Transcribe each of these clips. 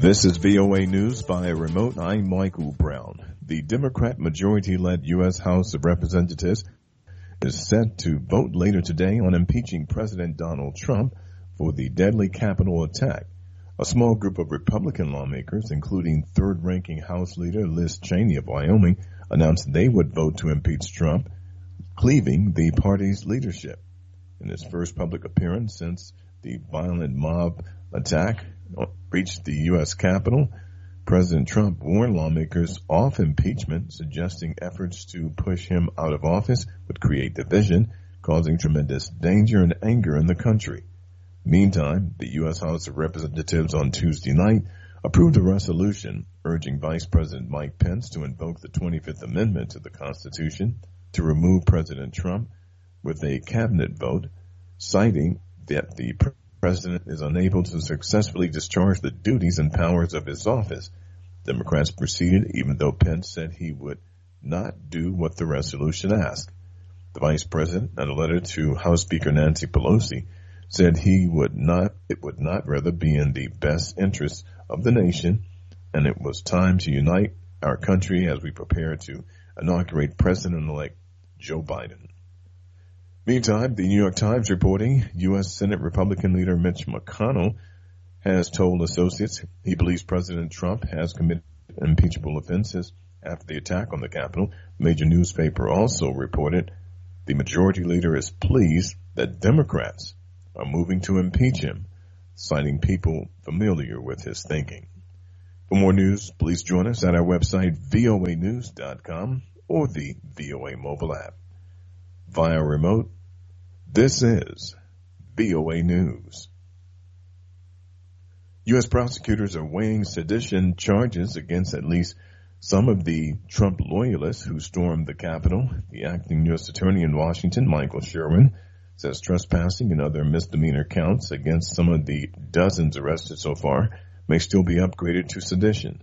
This is VOA News by remote. I'm Michael Brown. The Democrat majority-led U.S. House of Representatives is set to vote later today on impeaching President Donald Trump for the deadly Capitol attack. A small group of Republican lawmakers, including third-ranking House Leader Liz Cheney of Wyoming, announced they would vote to impeach Trump, cleaving the party's leadership. In his first public appearance since the violent mob attack reached the U.S. Capitol, President Trump warned lawmakers off impeachment, suggesting efforts to push him out of office would create division, causing tremendous danger and anger in the country. Meantime, the U.S. House of Representatives on Tuesday night approved a resolution urging Vice President Mike Pence to invoke the 25th Amendment to the Constitution to remove President Trump with a cabinet vote, citing that the president is unable to successfully discharge the duties and powers of his office. Democrats proceeded even though Pence said he would not do what the resolution asked. The vice president, in a letter to House Speaker Nancy Pelosi, said it would not rather be in the best interest of the nation, and it was time to unite our country as we prepare to inaugurate President-elect Joe Biden. Meantime, the New York Times reporting U.S. Senate Republican leader Mitch McConnell has told associates he believes President Trump has committed impeachable offenses after the attack on the Capitol. The major newspaper also reported the majority leader is pleased that Democrats are moving to impeach him, citing people familiar with his thinking. For more news, please join us at our website, voanews.com, or the VOA mobile app. Via remote, this is VOA News. U.S. prosecutors are weighing sedition charges against at least some of the Trump loyalists who stormed the Capitol. The acting U.S. Attorney in Washington, Michael Sherwin, says trespassing and other misdemeanor counts against some of the dozens arrested so far may still be upgraded to sedition.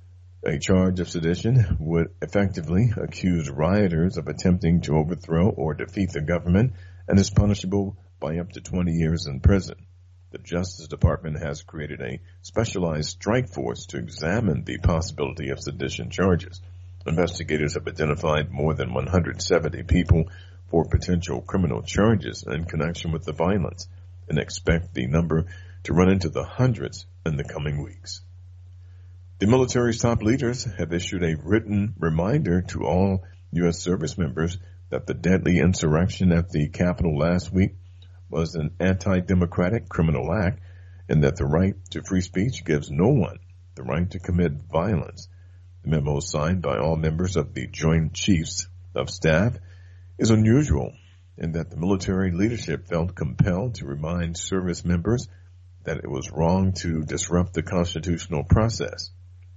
A charge of sedition would effectively accuse rioters of attempting to overthrow or defeat the government and is punishable by up to 20 years in prison. The Justice Department has created a specialized strike force to examine the possibility of sedition charges. Investigators have identified more than 170 people for potential criminal charges in connection with the violence and expect the number to run into the hundreds in the coming weeks. The military's top leaders have issued a written reminder to all U.S. service members that the deadly insurrection at the Capitol last week was an anti-democratic criminal act and that the right to free speech gives no one the right to commit violence. The memo signed by all members of the Joint Chiefs of Staff is unusual in that the military leadership felt compelled to remind service members that it was wrong to disrupt the constitutional process.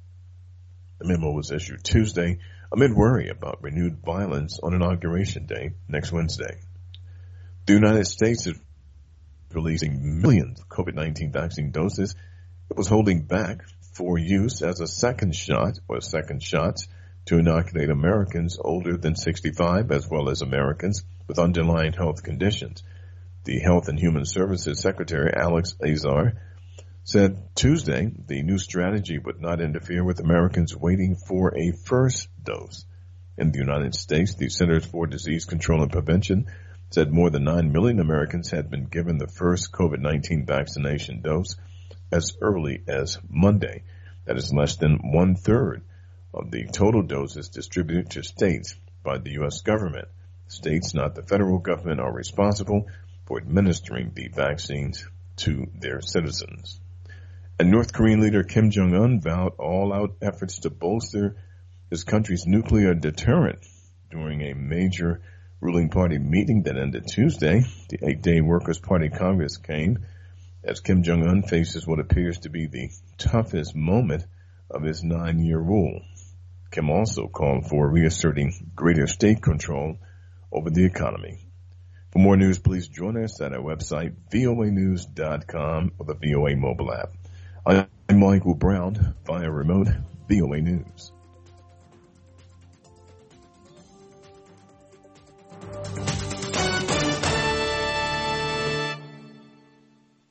The memo was issued Tuesday amid worry about renewed violence on Inauguration Day next Wednesday. The United States is releasing millions of COVID-19 vaccine doses it was holding back for use as a second shot or second shots to inoculate Americans older than 65 as well as Americans with underlying health conditions. The Health and Human Services Secretary Alex Azar said Tuesday the new strategy would not interfere with Americans waiting for a first dose. In the United States, the Centers for Disease Control and Prevention said more than 9 million Americans had been given the first COVID-19 vaccination dose as early as Monday. That is less than 1/3 of the total doses distributed to states by the U.S. government. States, not the federal government, are responsible for administering the vaccines to their citizens. And North Korean leader Kim Jong-un vowed all-out efforts to bolster his country's nuclear deterrent during a major ruling party meeting that ended Tuesday. The 8-day Workers' Party Congress came as Kim Jong-un faces what appears to be the toughest moment of his 9-year rule. Kim also called for reasserting greater state control over the economy. For more news, please join us at our website, voanews.com, or the VOA mobile app. I'm Michael Brown, via remote VOA News.